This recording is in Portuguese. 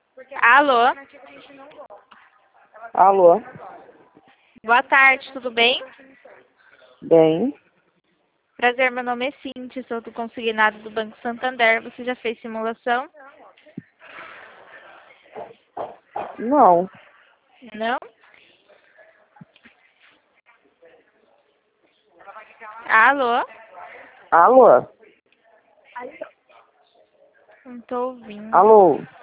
Alô? Alô? Boa tarde, tudo bem? Bem? Prazer, meu nome é Cintia, sou do consignado do Banco Santander. Você já fez simulação? Não. Não? Alô? Alô? Não tô ouvindo. Alô?